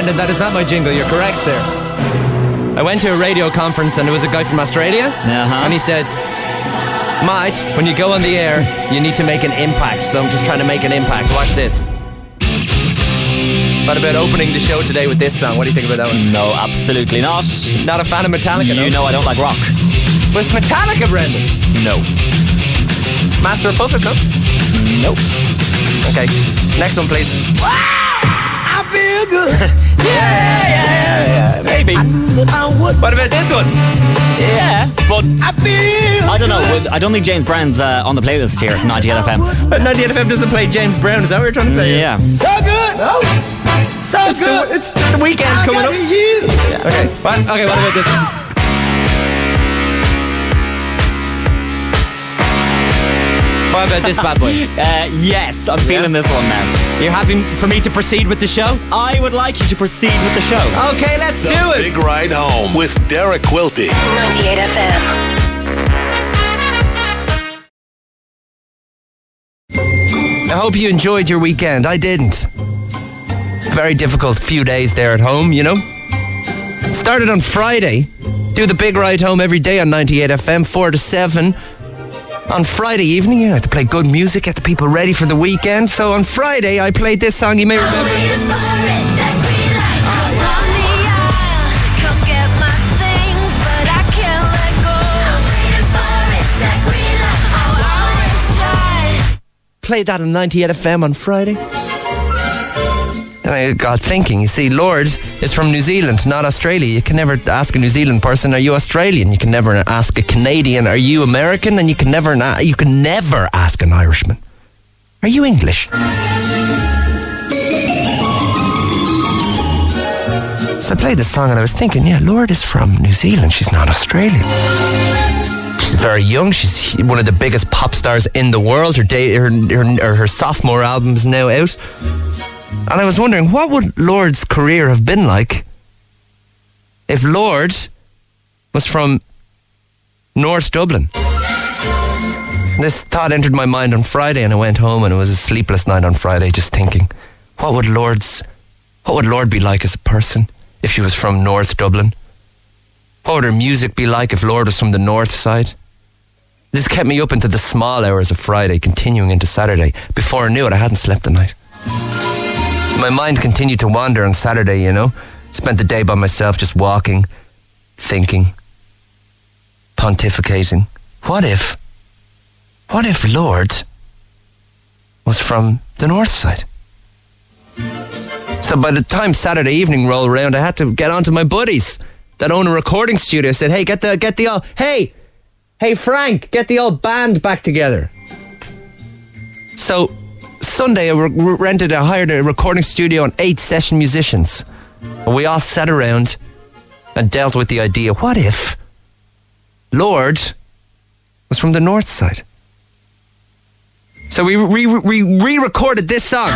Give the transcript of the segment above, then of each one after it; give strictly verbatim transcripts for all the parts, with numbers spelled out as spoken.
Brendan, that is not my jingle. You're correct there. I went to a radio conference and there was a guy from Australia, uh-huh. and he said, mate, when you go on the air, you need to make an impact. So I'm just trying to make an impact. Watch this. What about opening the show today with this song? What do you think about that one? No, absolutely not. Not a fan of Metallica, You no? know I don't like rock. Well, it's Metallica, Brendan. No. Master of Puppets, no? Nope. Okay, next one, please. Wow, I feel good. yeah, yeah, yeah, yeah, maybe. I knew that I would. What about this one? Yeah, but I feel I don't know. would- I don't think James Brown's uh, on the playlist here at ninety-eight F M. But ninety-eight F M doesn't play James Brown. Is that what you're trying to say? Yeah. so good. No. So It's good. the, it's the weekend I coming got up. you. Okay. What? Okay. What about this one? What about this bad boy? Uh, yes, I'm feeling this one now. You're happy for me to proceed with the show? I would like you to proceed with the show. Okay, let's The do it. Big Ride Home with Derek Quilty. ninety-eight F M. I hope you enjoyed your weekend. I didn't. Very difficult few days there at home, you know. Started on Friday. Do the Big Ride Home every day on ninety-eight F M, four to seven. On Friday evening, you have to play good music, get the people ready for the weekend. So on Friday, I played this song you may remember. Played that on ninety-eight F M on Friday. Then I got thinking, you see, Lord is from New Zealand, not Australia. You can never ask a New Zealand person, are you Australian? You can never ask a Canadian, are you American? And you can never na- you can never ask an Irishman, are you English? So I played the song and I was thinking, yeah, Lord is from New Zealand. She's not Australian. She's very young. She's one of the biggest pop stars in the world. Her, day, her, her, her sophomore album is now out. And I was wondering, what would Lord's career have been like if Lord was from North Dublin? This thought entered my mind on Friday, and I went home, and it was a sleepless night on Friday, just thinking, what would Lord's, what would Lord be like as a person if she was from North Dublin? What would her music be like if Lord was from the north side? This kept me up into the small hours of Friday, continuing into Saturday. Before I knew it, I hadn't slept the night. My mind continued to wander on Saturday, you know. Spent the day by myself just walking, thinking, pontificating. What if, what if Lord was from the north side? So by the time Saturday evening rolled around, I had to get on to my buddies that own a recording studio. I said, hey, get the, get the old, hey, hey Frank, get the old band back together. So Sunday, I re- rented, I hired a recording studio and eight session musicians. And we all sat around and dealt with the idea, what if Lord was from the north side? So we re- re- re-recorded this song.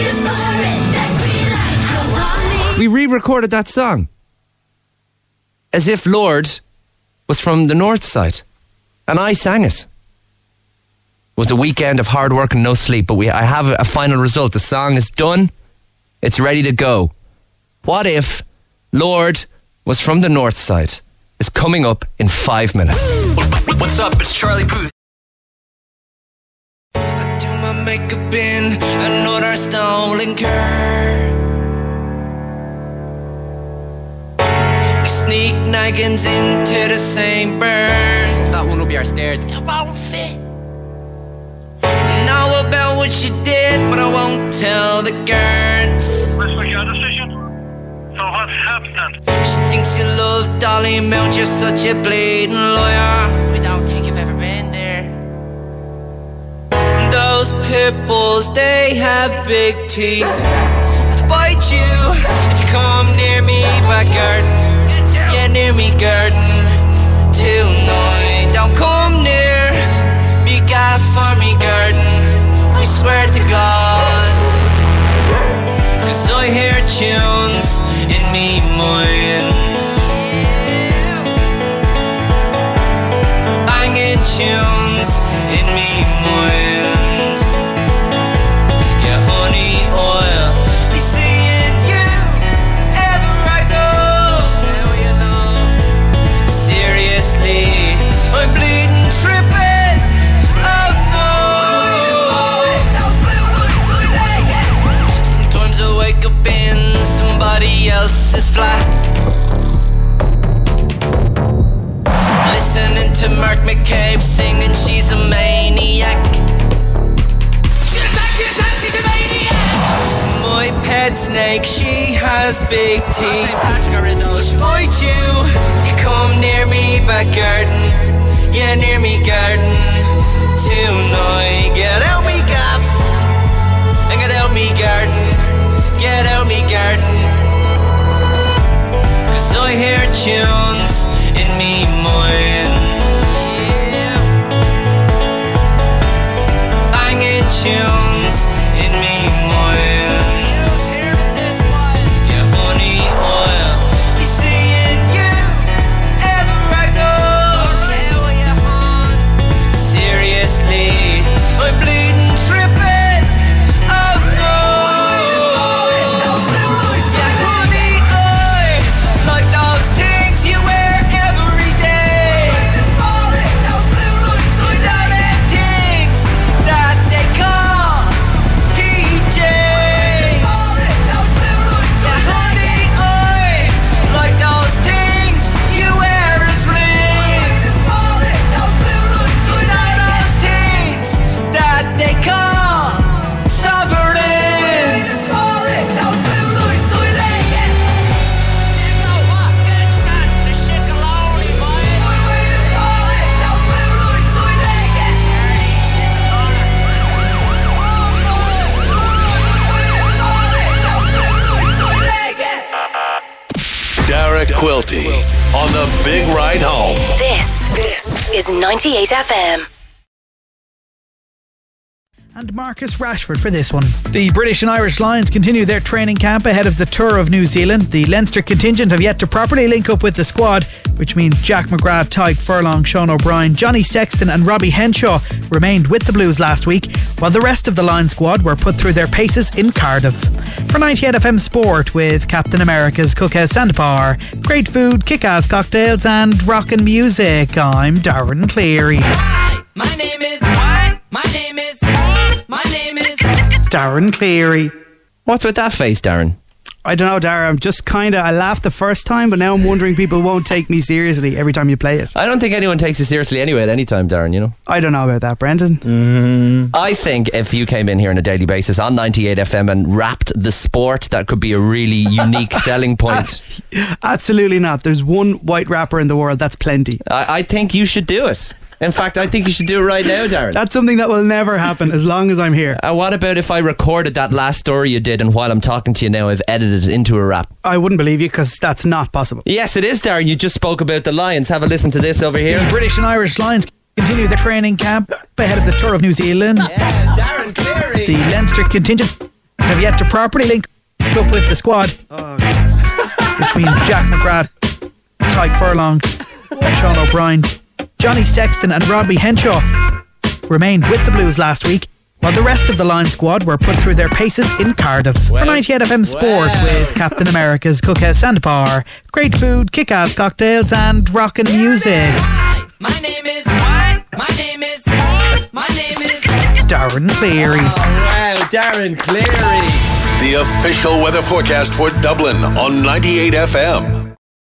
We re-recorded that song as if Lord was from the north side. And I sang it. It was a weekend of hard work and no sleep, but we I have a final result. The song is done. It's ready to go. What if Lord was from the north side? Is coming up in five minutes. What's up? It's Charlie Puth. I do my makeup in another stolen car. We sneak naggins into the same burns. That one will be our scared. It won't fit. I know about what you did, but I won't tell the girls. Where's my gas station? So what's happening? She thinks you love Dolly Mount, you're such a bleeding lawyer. We don't think you've ever been there. Those pit bulls, they have big teeth. I'll bite you if you come near me by garden. Yeah, near me garden. Tonight, don't come near me, God, for me garden. I swear to God. Cause I hear tunes in me mind, banging tunes in me mind. Yeah, honey oil, you seeing you flat. Listening to Mark McCabe singing she's a maniac. She's back, she's back, she's a maniac. My pet snake, she has big teeth. She'll bite you if you come near me back garden. Yeah, near me garden tonight. Get out me gaff and get out me garden. Get out me garden. Cause I hear tunes in me mind. Banging tunes in me mind. Yeah, honey oil. You see it, you ever I go. Seriously, I'm bleeding, tripping. Oh no. Yeah, honey, I like those things you wear every day. Without them things that they call P Js. Yeah, honey, I like those things you wear as flings. Without those things that they call sovereigns. Derek Quilty on the Big Ride Home. This, this is ninety-eight F M. And Marcus Rashford for this one. The British and Irish Lions continue their training camp ahead of the tour of New Zealand. The Leinster contingent have yet to properly link up with the squad, which means Jack McGrath, Tyke Furlong, Sean O'Brien, Johnny Sexton and Robbie Henshaw remained with the Blues last week, while the rest of the Lions squad were put through their paces in Cardiff. For ninety-eight F M Sport with Captain America's Cookhouse and Bar, great food, kick-ass cocktails and rockin' music, I'm Darren Cleary. Hi, my name is. My name is. My name is. Darren Cleary. What's with that face, Darren? I don't know, Darren. I'm just kind of, I laughed the first time, but now I'm wondering people won't take me seriously every time you play it. I don't think anyone takes you seriously anyway at any time, Darren, you know? I don't know about that, Brendan. Mm. I think if you came in here on a daily basis on ninety-eight F M and rapped the sport, that could be a really unique selling point. Absolutely not. There's one white rapper in the world. That's plenty. I, I think you should do it. In fact, I think you should do it right now, Darren. That's something that will never happen as long as I'm here. Uh, what about if I recorded that last story you did, and while I'm talking to you now, I've edited it into a rap? I wouldn't believe you, because that's not possible. Yes, it is, Darren. You just spoke about the Lions. Have a listen to this over here. The British and Irish Lions continue their training camp ahead of the tour of New Zealand. Yeah, Darren Cleary. The Leinster contingent have yet to properly link up with the squad, oh, which means Jack McGrath, Tyke Furlong, Sean O'Brien, Johnny Sexton and Robbie Henshaw remained with the Blues last week, while the rest of the Lions squad were put through their paces in Cardiff. Well, for ninety-eight F M Sport well. with Captain America's Cookhouse and Bar, great food, kick-ass cocktails and rockin' music. Hi, my name is. My name is. My name is. Darren Cleary. Oh, wow, Darren Cleary. The official weather forecast for Dublin on ninety-eight F M.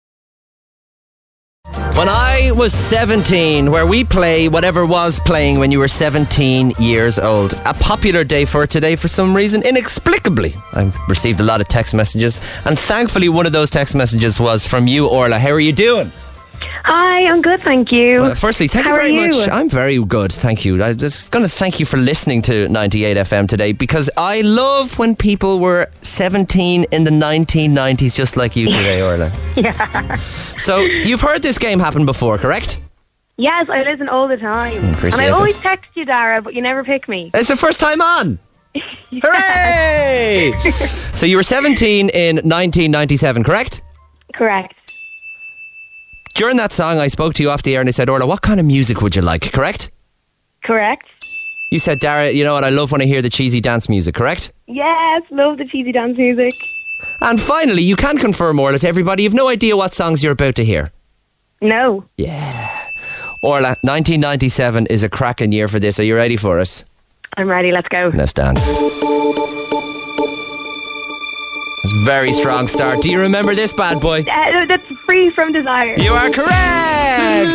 When I was seventeen, where we play whatever was playing when you were seventeen years old. A popular day for today for some reason, inexplicably. I received a lot of text messages, and thankfully one of those text messages was from you, Orla. How are you doing? Hi, I'm good, thank you. Well, firstly, thank How you very are you? much. I'm very good, thank you. I'm just going to thank you for listening to ninety-eight F M today, because I love when people were seventeen in the nineteen nineties, just like you today, Orla. Yeah. So, you've heard this game happen before, correct? Yes, I listen all the time. Appreciate and I it. always text you, Dara, but you never pick me. It's the first time on. Hooray! So you were seventeen in nineteen ninety-seven, correct? Correct. During that song, I spoke to you off the air and I said, Orla, what kind of music would you like, correct? Correct. You said, Dara, you know what, I love when I hear the cheesy dance music, correct? Yes, love the cheesy dance music. And finally, you can confirm, Orla, to everybody, you've no idea what songs you're about to hear. No. Yeah. Orla, nineteen ninety-seven is a cracking year for this. Are you ready for it? I'm ready, let's go. Let's dance. It's a very strong start. Do you remember this bad boy? Uh, that's Free From Desire. You are correct!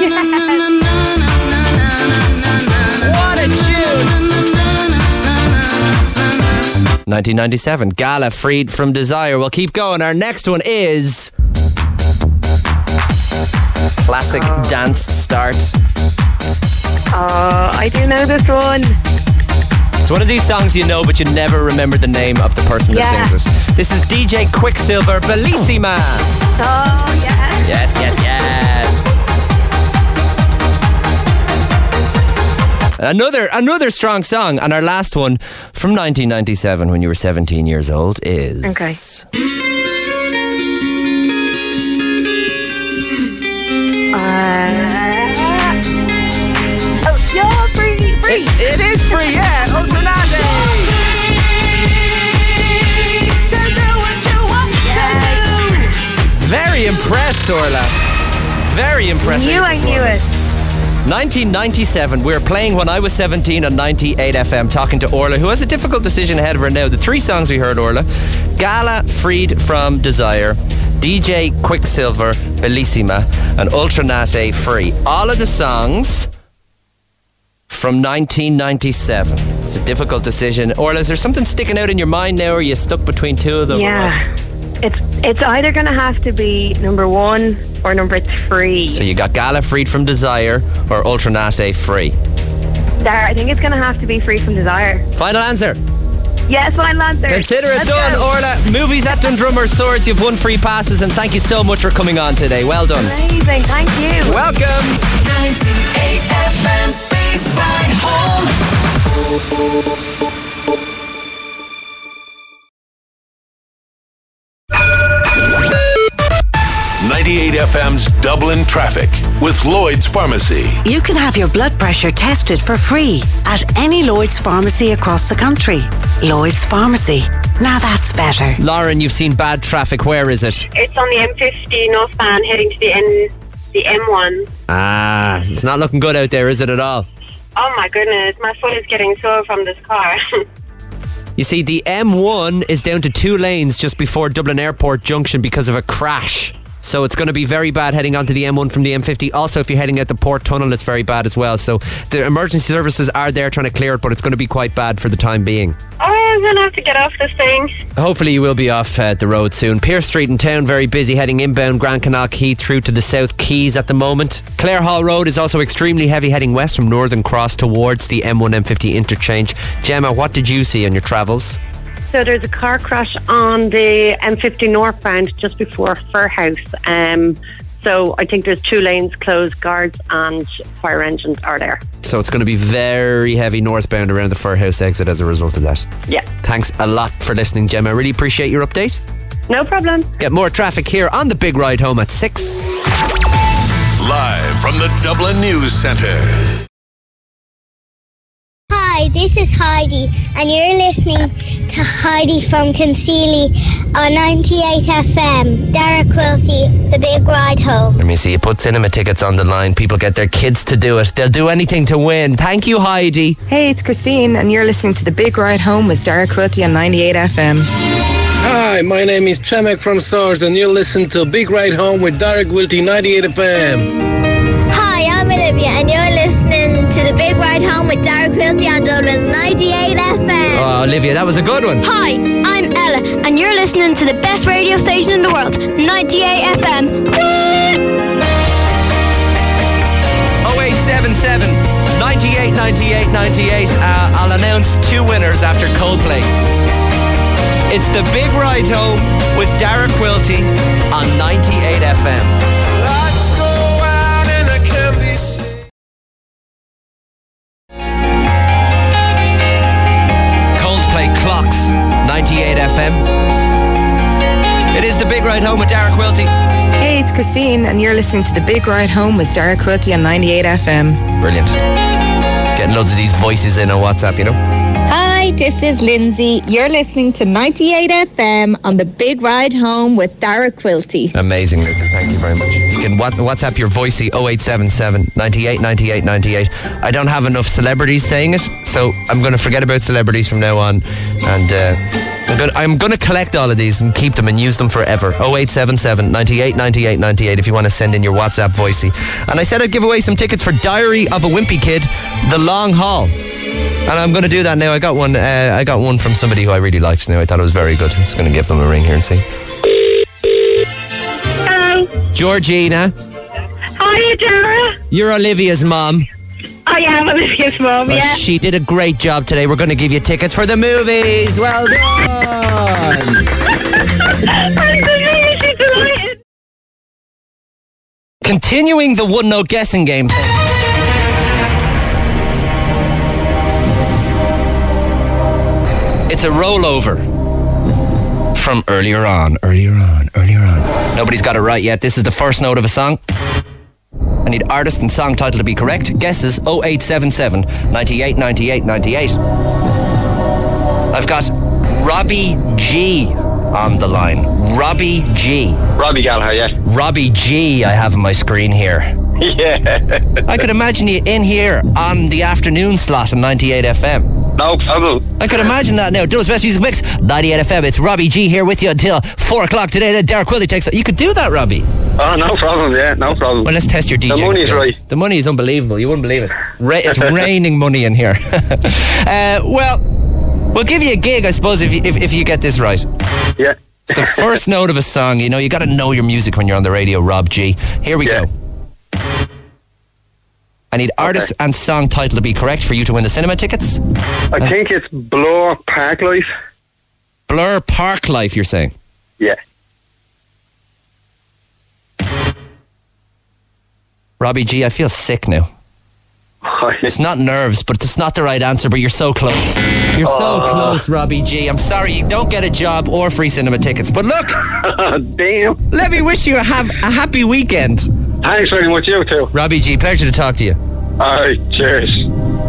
What a tune! nineteen ninety-seven, Gala, Freed From Desire. We'll keep going. Our next one is... classic dance start. Oh, I do know this one. It's one of these songs you know, but you never remember the name of the person Yeah. that sings it. This is D J Quicksilver, Bellissima. Oh, yeah. Yes, yes, yes. Another another strong song, and our last one from nineteen ninety-seven, when you were seventeen years old, is... Okay. Uh, oh, you're free, free. It, it is free, yeah. Ultranate. Very impressed, Orla. Very impressed. Knew I knew it. nineteen ninety-seven, we were playing when I was seventeen on ninety-eight F M, talking to Orla, who has a difficult decision ahead of her now. The three songs we heard, Orla: Gala, Freed From Desire, D J Quicksilver, Bellissima, and Ultranate, Free. All of the songs from nineteen ninety-seven. It's a difficult decision. Orla, is there something sticking out in your mind now, or are you stuck between two of them? Yeah. It's it's either going to have to be number one or number three. So you got Gala, Freed From Desire, or Ultranate, Free. There, I think it's going to have to be Free From Desire. Final answer. Yes, final answer. Consider it Let's done, go. Orla. Movies at Dundrummer Swords. You've won free passes, and thank you so much for coming on today. Well done. Amazing, thank you. Welcome. ninety-eight F M's Big Ride Home. ninety-eight F M's Dublin Traffic with Lloyd's Pharmacy. You can have your blood pressure tested for free at any Lloyd's pharmacy across the country. Lloyd's Pharmacy. Now that's better. Lauren, you've seen bad traffic. Where is it? It's on the M fifty northbound heading to the N, the M one. Ah, it's not looking good out there, is it at all? Oh my goodness, my foot is getting sore from this car. You see, the M one is down to two lanes just before Dublin Airport Junction because of a crash. So it's going to be very bad heading onto the M one from the M fifty. Also, if you're heading out the Port Tunnel, it's very bad as well. So the emergency services are there trying to clear it, but it's going to be quite bad for the time being. Oh, I'm going to have to get off this thing. Hopefully you will be off uh, the road soon. Pierce Street in town, very busy, heading inbound Grand Canal Quay through to the South Quays at the moment. Clare Hall Road is also extremely heavy, heading west from Northern Cross towards the M one M fifty interchange. Gemma, what did you see on your travels? So there's a car crash on the M fifty northbound just before Fir House. Um, so I think there's two lanes closed, guards and fire engines are there. So it's going to be very heavy northbound around the Fir House exit as a result of that. Yeah. Thanks a lot for listening, Gemma. I really appreciate your update. No problem. Get more traffic here on the Big Ride Home at six. Live from the Dublin News Centre. Hi, this is Heidi, and you're listening to Heidi from Concealy on ninety-eight F M. Dara Quilty, The Big Ride Home. Let me see, you put cinema tickets on the line. People get their kids to do it. They'll do anything to win. Thank you, Heidi. Hey, it's Christine, and you're listening to The Big Ride Home with Dara Quilty on ninety-eight F M. Hi, my name is Tremek from Swords, and you're listening to Big Ride Home with Dara Quilty, ninety-eight F M. Hi, I'm Olivia, and you're listening to The Big Ride Home with Dara Quilty on Dublin's ninety-eight F M. Oh, Olivia, that was a good one. Hi, I'm Ella, and you're listening to the best radio station in the world, ninety-eight F M. oh eight seven seven, ninety-eight, ninety-eight, ninety-eight. Uh, I'll announce two winners after Coldplay. It's The Big Ride Home with Dara Quilty on ninety-eight F M. Let's go out and I can be seen. Coldplay Clocks, ninety-eight F M. It is The Big Ride Home with Dara Quilty. Hey, it's Christine, and you're listening to The Big Ride Home with Dara Quilty on ninety-eight F M. Brilliant. Getting loads of these voices in on WhatsApp, you know. Hi, this is Lindsay. You're listening to ninety-eight F M on The Big Ride Home with Dara Quilty. Amazing, Lindsay. Thank you very much. You can what, WhatsApp your voicey oh eight seven seven, ninety-eight, ninety-eight, ninety-eight. I don't have enough celebrities saying it, so I'm going to forget about celebrities from now on and uh, I'm going I'm going to collect all of these and keep them and use them forever. oh eight seven seven, ninety-eight, ninety-eight, ninety-eight if you want to send in your WhatsApp voicey. And I said I'd give away some tickets for Diary of a Wimpy Kid, The Long Haul. And I'm going to do that now. I got one uh, I got one from somebody who I really liked now. I thought it was very good. I'm just going to give them a ring here and see. Hello. Georgina. Hiya, Dara. You're Olivia's mom. I am Olivia's mom, Well, yeah. She did a great job today. We're going to give you tickets for the movies. Well done. Thanks, Olivia. She's delighted. Continuing the one note guessing game. It's a rollover from earlier on, earlier on, earlier on. Nobody's got it right yet. This is the first note of a song. I need artist and song title to be correct. Guesses oh eight seven seven, ninety-eight, ninety-eight, ninety-eight. I've got Robbie G on the line. Robbie G. Robbie Gallagher, yeah. Robbie G I have on my screen here. Yeah. I could imagine you in here on the afternoon slot on ninety-eight F M. No problem. I could imagine that now. Dubl's Best Music Mix, ninety-eight F M. It's Robbie G here with you until four o'clock today. Then Derek Quilty takes it. You could do that, Robbie. Oh, no problem, yeah, no problem. Well, let's test your D J The money's skills. right. The money is unbelievable. You wouldn't believe it. Ra- it's raining money in here. uh, well, we'll give you a gig, I suppose, if you, if, if you get this right. Yeah. It's the first note of a song. You know, you got to know your music when you're on the radio, Rob G. Here we Yeah. go. I need artist Okay. and song title to be correct for you to win the cinema tickets. I think it's Blur Park Life. Blur Park Life, you're saying? Yeah. Robbie G, I feel sick now. It's not nerves, but it's not the right answer, but you're so close. You're so Oh. close, Robbie G. I'm sorry you don't get a job or free cinema tickets. But look, damn. Let me wish you a, have a happy weekend. Thanks very much, you too. Robbie G, pleasure to talk to you. Alright, cheers.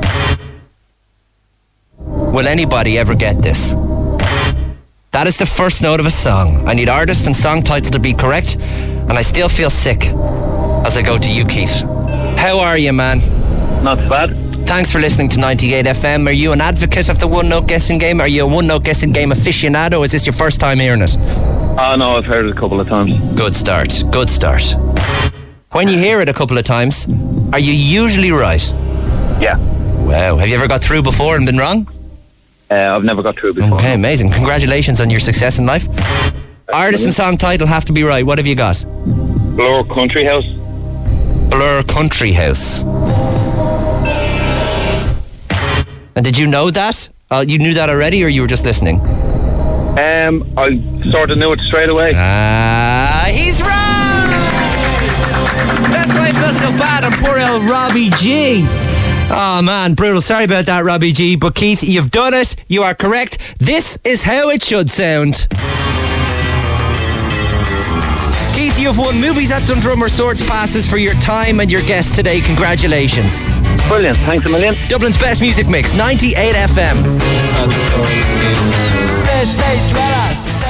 Will anybody ever get this? That is the first note of a song. I need artist and song title to be correct, and I still feel sick as I go to you, Keith. How are you, man? Not too bad. Thanks for listening to ninety-eight F M. Are you an advocate of the one-note guessing game? Are you a one-note guessing game aficionado? Is this your first time hearing it? Oh, no, I've heard it a couple of times. Good start. Good start. When you hear it a couple of times, are you usually right? Yeah. Wow. Have you ever got through before and been wrong? Uh, I've never got through before. Okay, amazing. Congratulations on your success in life. Artist and song title have to be right. What have you got? Blur Country House. Blur Country House. And did you know that? Uh, you knew that already, or you were just listening? Um, I sort of knew it straight away. Ah, he's right! That's why I feel so bad on poor old Robbie G. Oh man, brutal. Sorry about that, Robbie G. But Keith, you've done it. You are correct. This is how it should sound. Keith, you've won Movies at Dundrum Swords passes for your time and your guests today. Congratulations. Brilliant. Thanks a million. Dublin's Best Music Mix, ninety-eight F M.